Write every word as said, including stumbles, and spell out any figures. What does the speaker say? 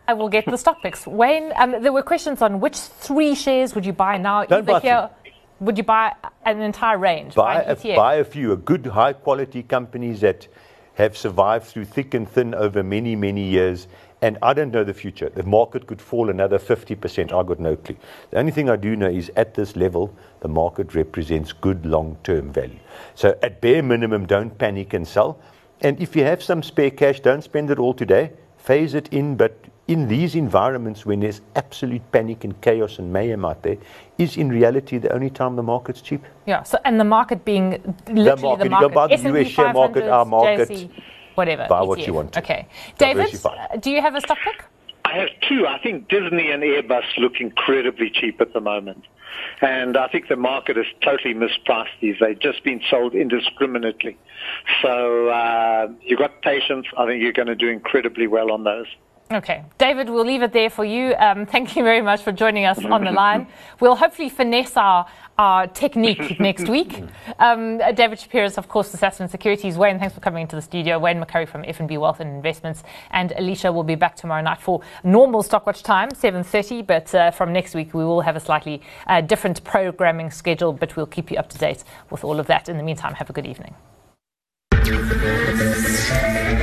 I will get the stock picks. Wayne, um, there were questions on which three shares would you buy now? Don't buy here, would you buy an entire range? Buy, buy, a, buy a few, a good high quality companies that have survived through thick and thin over many, many years. And I don't know the future. The market could fall another fifty percent. I've got no clue. The only thing I do know is at this level, the market represents good long-term value. So at bare minimum, don't panic and sell. And if you have some spare cash, don't spend it all today. Phase it in, but in these environments when there's absolute panic and chaos and mayhem out there, is in reality the only time the market's cheap. Yeah, so and the market being literally the market. The market. You can buy the U S share market, our market. J C, whatever. Buy E T F. what you want to. Okay. David, do you have a stock pick? I have two. I think Disney and Airbus look incredibly cheap at the moment. And I think the market has totally mispriced these. They've just been sold indiscriminately. So uh, you've got patience. I think you're going to do incredibly well on those. Okay. David, we'll leave it there for you. Um, thank you very much for joining us on the line. We'll hopefully finesse our, our technique next week. Um, David Shapiro is, of course, the Sasfin Securities. Wayne, thanks for coming into the studio. Wayne McCurry from F N B Wealth and Investments. And Alicia will be back tomorrow night for normal Stockwatch time, seven thirty. But uh, from next week, we will have a slightly uh, different programming schedule. But we'll keep you up to date with all of that. In the meantime, have a good evening.